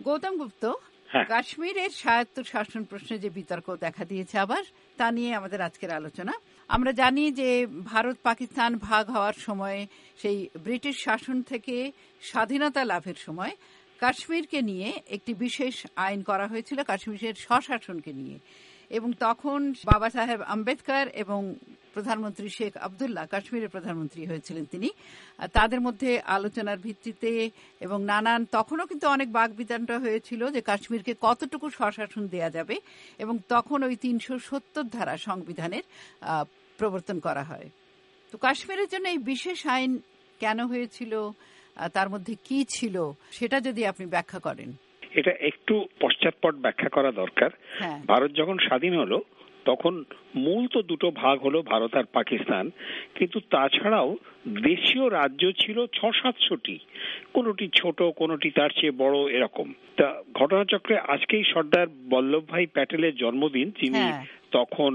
গৌতম গুপ্ত, কাশ্মীরের স্বায়ত্ত শাসন প্রশ্নে যে বিতর্ক দেখা দিয়েছে আবার, তা নিয়ে আমাদের আজকের আলোচনা। আমরা জানি যে ভারত পাকিস্তান ভাগ হওয়ার সময়, সেই ব্রিটিশ শাসন থেকে স্বাধীনতা লাভের সময় কাশ্মীরকে নিয়ে একটি বিশেষ আইন করা হয়েছিল, কাশ্মীরের স্বশাসনকে নিয়ে। এবং তখন বাবা সাহেব আম্বেদকর এবং প্রধানমন্ত্রী শেখ আবদুল্লাহ, কাশ্মীরের প্রধানমন্ত্রী হয়েছিলেন তিনি, তাদের মধ্যে আলোচনার ভিত্তিতে এবং নানান, তখনও কিন্তু অনেক বাকবিতণ্ডা হয়েছিল যে কাশ্মীরকে কতটুকু স্বশাসন দেয়া যাবে, এবং তখন ওই 370 ধারা সংবিধানের প্রবর্তন করা হয়। তো কাশ্মীরের জন্য এই বিশেষ আইন কেন হয়েছিল, তার মধ্যে কি ছিল, সেটা যদি আপনি ব্যাখ্যা করেন। এটা একটু পশ্চাৎপট ব্যাখ্যা করা দরকার। ভারত যখন স্বাধীন হলো তখন মূল তো দুটো ভাগ হলো, ভারত আর পাকিস্তান, কিন্তু তাছাড়াও দেশীয় রাজ্য ছিল 600-700টি, কোনটি ছোট, কোনটি তার চেয়ে বড়, এরকম। তা ঘটনাচক্রে আজকেই সর্দার বল্লভভাই প্যাটেলের জন্মদিন, যিনি তখন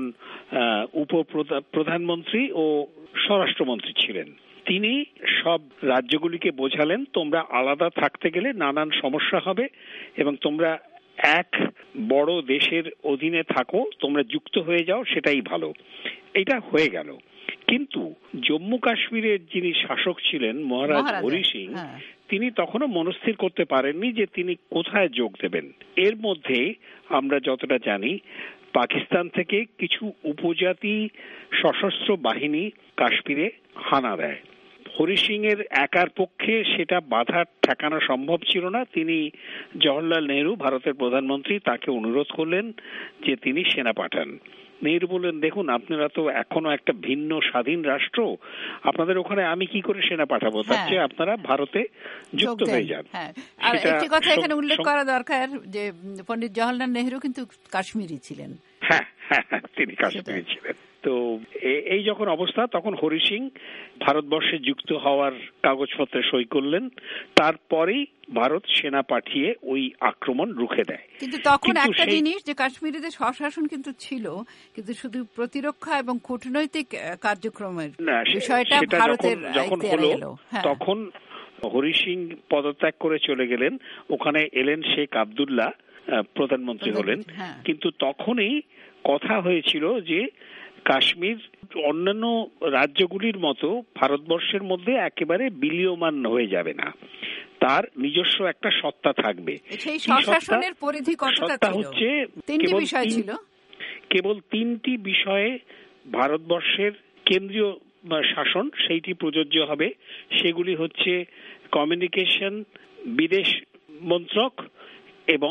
প্রধানমন্ত্রী ও স্বরাষ্ট্রমন্ত্রী ছিলেন। তিনি সব রাজ্যগুলিকে বোঝালেন, তোমরা আলাদা থাকতে গেলে নানান সমস্যা হবে এবং তোমরা এক বড় দেশের অধীনে থাকো, তোমরা যুক্ত হয়ে যাও, সেটাই ভালো। এটা হয়ে গেল। কিন্তু জম্মু কাশ্মীরের যিনি শাসক ছিলেন মহারাজ হরি সিং, তিনি তখনও মনস্থির করতে পারেননি যে তিনি কোথায় যোগ দেবেন। এর মধ্যে আমরা যতটা জানি, পাকিস্তান থেকে কিছু উপজাতি সশস্ত্র বাহিনী কাশ্মীরে হানা দেয়। হরি সিং এর একার পক্ষে সেটা বাধা ঠেকানো সম্ভব ছিল না। তিনি জওহরলাল নেহরু, ভারতের প্রধানমন্ত্রী, তাকে অনুরোধ করলেন যে তিনি সেনা পাঠান। নেহরু বললেন, দেখুন আপনারা তো এখনো একটা ভিন্ন স্বাধীন রাষ্ট্র, আপনাদের ওখানে আমি কি করে সেনা পাঠাবো, তার চেয়ে আপনারা ভারতে যুক্ত হয়ে যান। আর একটি কথা এখানে উল্লেখ করা দরকার যে পণ্ডিত জওহরলাল নেহরু কিন্তু কাশ্মীরি ছিলেন। হ্যাঁ, তিনি কাশ্মীরি ছিলেন। তো এই যখন অবস্থা, তখন হরি সিং ভারতবর্ষে যুক্ত হওয়ার কাগজপত্রে সই করলেন। তারপরেই ভারত সেনা পাঠিয়ে ওই আক্রমণ রুখে দেয়। কিন্তু তখন একটা জিনিস, যে কাশ্মীরিদের স্বশাসন কিন্তু ছিল, কিন্তু শুধু প্রতিরক্ষা এবং কূটনৈতিক কার্যক্রমের বিষয়টা ভারতের যখন হলো, তখন হরি সিং পদত্যাগ করে চলে গেলেন, ওখানে এলেন শেখ আবদুল্লাহ, প্রধানমন্ত্রী হলেন। কিন্তু তখনই কথা হয়েছিল যে কাশ্মীর অন্যান্য রাজ্যগুলির মতো ভারতবর্ষের মধ্যে একেবারে বিলীয়মান হয়ে যাবে না, তার নিজস্ব একটা সত্তা থাকবে। সেই স্বশাসনের পরিধি কতটা ছিল? হচ্ছে তিনটি বিষয় ছিল, কেবল তিনটি বিষয়ে ভারতবর্ষের কেন্দ্রীয় শাসন সেইটি প্রযোজ্য হবে। সেগুলি হচ্ছে কমিউনিকেশন, বিদেশ মন্ত্রক এবং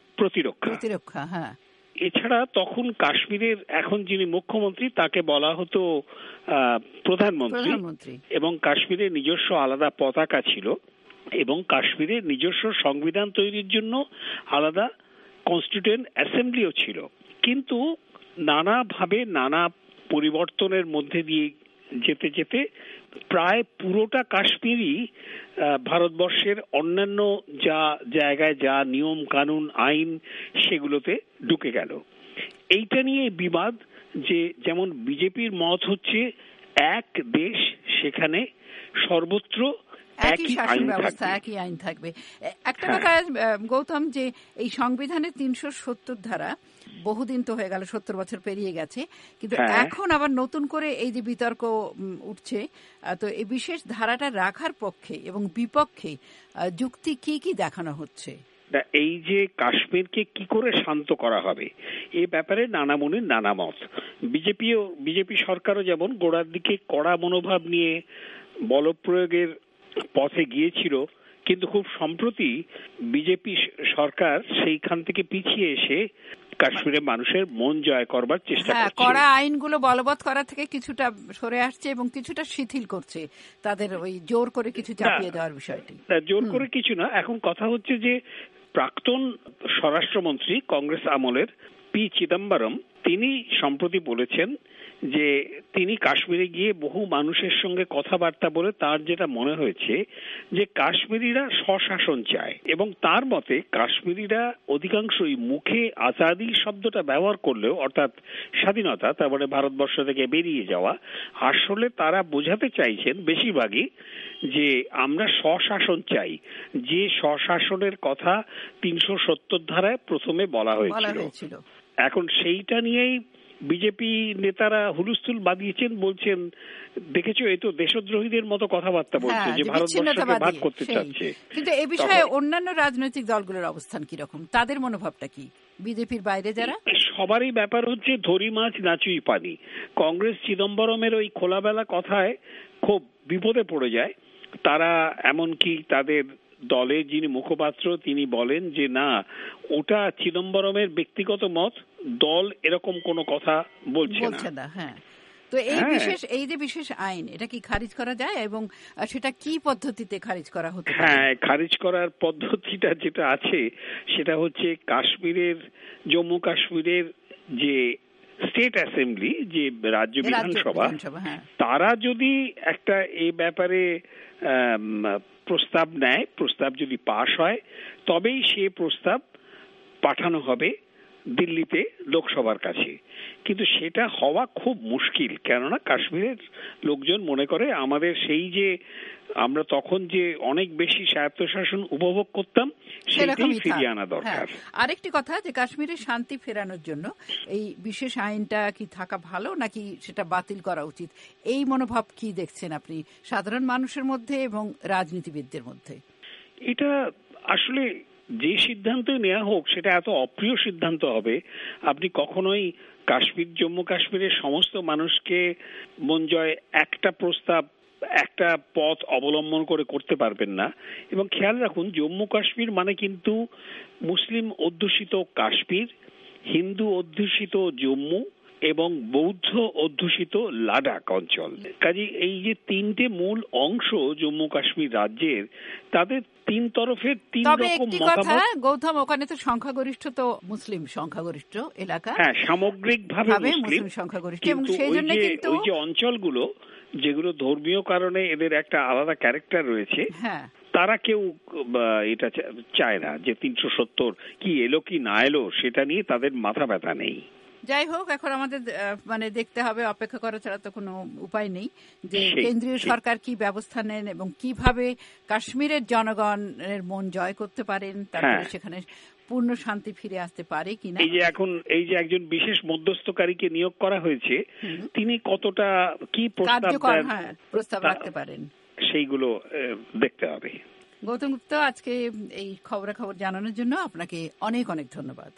প্রতিরক্ষা। এছাড়া তখন কাশ্মীরের এখন যিনি মুখ্যমন্ত্রী, তাকে বলা হতো প্রধানমন্ত্রী, এবং কাশ্মীরের নিজস্ব আলাদা পতাকা ছিল, এবং কাশ্মীরের নিজস্ব সংবিধান তৈরির জন্য আলাদা কনস্টিটিউয়েন্ট অ্যাসেম্বলিও ছিল। কিন্তু নানাভাবে নানা পরিবর্তনের মধ্যে দিয়ে যেতে যেতে প্রায় পুরোটা কাশ্মীরই ভারতবর্ষের অন্যান্য যা জায়গায় যা নিয়ম কানুন আইন সেগুলোতে ঢুকে গেল। এইটা নিয়ে বিবাদ, যে যেমন বিজেপির মত হচ্ছে এক দেশ, সেখানে সর্বত্র একই শাসন ব্যবস্থা, একই আইন থাকবে। একটা কথা গৌতম, যে এই সংবিধানের 370 ধারা বহুদিন তো হয়ে গেল, 70 বছর পেরিয়ে গেছে, কিন্তু এখন আবার নতুন করে এই যে বিতর্ক উঠছে, তো এই বিশেষ ধারাটা রাখার পক্ষে এবং বিপক্ষে যুক্তি কি কি দেখানো হচ্ছে? এই যে কাশ্মীরকে কি করে শান্ত করা হবে, এ ব্যাপারে নানা মনের নানা মত। বিজেপি সরকারও যেমন গোড়ার দিকে কড়া মনোভাব নিয়ে বলপ্রয়োগের পথে গিয়েছিল, কিন্তু খুব সম্প্রতি বিজেপি সরকার সেইখান থেকে পিছিয়ে এসে কাশ্মীরের মানুষের মন জয় করবার চেষ্টা করছে। কড়া আইনগুলো বলবৎ করা থেকে কিছুটা সরে আসছে এবং কিছুটা শিথিল করছে, তাদের ওই জোর করে কিছু চাপিয়ে দেওয়ার বিষয়টি। জোর করে কিছু না, এখন কথা হচ্ছে যে প্রাক্তন স্বরাষ্ট্রমন্ত্রী কংগ্রেস আমলের পি চিদম্বরম, তিনি সম্প্রতি বলেছেন যে তিনি কাশ্মীরে গিয়ে বহু মানুষের সঙ্গে কথাবার্তা বলে তার যেটা মনে হয়েছে যে কাশ্মীরিরা স্বশাসন চায়, এবং তার মতে কাশ্মীরিরা অধিকাংশই মুখে আজাদি শব্দটা ব্যবহার করলেও, অর্থাৎ স্বাধীনতা, তারপরে ভারতবর্ষ থেকে বেরিয়ে যাওয়া, আসলে তারা বোঝাতে চাইছেন বেশিরভাগই যে আমরা স্বশাসন চাই, যে স্বশাসনের কথা 370 ধারায় প্রথমে বলা হয়েছিল। এখন সেইটা নিয়েই বিজেপি নেতারা হুলস্থুল বাঁধিয়েছেন, বলছেন দেখেছো এ তো দেশদ্রোহীদের মতো কথাবার্তা বলছে, যে ভারতবর্ষকে ভাগ করতে চাচ্ছে। কিন্তু এই বিষয়ে অন্যান্য রাজনৈতিক দলগুলোর অবস্থান কি রকম, তাদের মনোভাবটা কি? বিজেপির বাইরে যারা, সবারই ব্যাপার হচ্ছে ধরি মাছ নাচুই পানি। কংগ্রেস চিদম্বরমের ওই খোলাবেলা কথায় খুব বিপদে পড়ে যায়। তারা এমনকি তাদের দলে যিনি মুখপাত্র তিনি বলেন যে না, ওটা চিদম্বরমের ব্যক্তিগত মত, দল এরকম কোনো কথা বলছে না। হ্যাঁ, তো এই যে বিশেষ আইন, এটা কি খারিজ করা যায় এবং সেটা কি পদ্ধতিতে খারিজ করা হতে পারে? হ্যাঁ, খারিজ করার পদ্ধতিটা যেটা আছে সেটা হচ্ছে জম্মু কাশ্মীরের যে স্টেট অ্যাসেম্বলি, যে রাজ্য বিধানসভা, তারা যদি একটা এই ব্যাপারে প্রস্তাব নেয়, প্রস্তাব যদি পাশ হয়, তবেই সে প্রস্তাব পাঠানো হবে দিল্লিতে লোকসভার কাছে। কিন্তু সেটা হওয়া খুব মুশকিল, কেননা কাশ্মীরের লোকজন মনে করে আমাদের সেই যে আমরা তখন যে অনেক বেশি স্বায়ত্তশাসন উপভোগ করতাম সেটাই ফিরিয়ে আনা দরকার। আরেকটি কথা, যে কাশ্মীরের শান্তি ফেরানোর জন্য এই বিশেষ আইনটা কি থাকা ভালো নাকি সেটা বাতিল করা উচিত, এই মনোভাব কি দেখছেন আপনি সাধারণ মানুষের মধ্যে এবং রাজনীতিবিদদের মধ্যে? এটা আসলে যে সিদ্ধান্ত নেওয়া হোক সেটা এত অপ্রিয় সিদ্ধান্ত হবে, আপনি কখনোই জম্মু কাশ্মীরের সমস্ত মানুষকে মন জয় একটা প্রস্তাব, একটা পথ অবলম্বন করে করতে পারবেন না। এবং খেয়াল রাখুন, জম্মু কাশ্মীর মানে কিন্তু মুসলিম অধ্যুষিত কাশ্মীর, হিন্দু অধ্যুষিত জম্মু এবং বৌদ্ধ অধ্যুষিত লাদাখ অঞ্চল। কাজে এই যে তিনটে মূল অংশ জম্মু কাশ্মীর রাজ্যের, তাদের তিন তরফের তিন রকম মতামত। গৌতম, ওখানে তো সংখ্যাগরিষ্ঠ, তো মুসলিম সংখ্যাগরিষ্ঠ এলাকা, হ্যাঁ, সামগ্রিকভাবে মুসলিম সংখ্যাগরিষ্ঠ, এবং সেই জন্য কিন্তু ওই যে অঞ্চলগুলো যেগুলো ধর্মীয় কারণে এদের একটা আলাদা ক্যারেক্টার রয়েছে, হ্যাঁ, তারা কেউ এটা চায় না যে 370 কি এলো কি না এলো সেটা নিয়ে তাদের মাথা ব্যথা নেই। যাই হোক, এখন আমাদের দেখতে হবে, অপেক্ষা করা ছাড়া তো কোনো উপায় নেই যে কেন্দ্রীয় সরকার কি ব্যবস্থা নেন এবং কিভাবে কাশ্মীরের জনগণের মন জয় করতে পারেন, তারপরে সেখানে পূর্ণ শান্তি ফিরে আসতে পারে কিনা। এই যে একজন বিশেষ মধ্যস্থকারীকে নিয়োগ করা হয়েছে, তিনি কতটা কি প্রস্তাব রাখতে পারেন সেইগুলো দেখতে হবে। গৌতম গুপ্ত, আজকে এই খবরাখবর জানানোর জন্য আপনাকে অনেক অনেক ধন্যবাদ।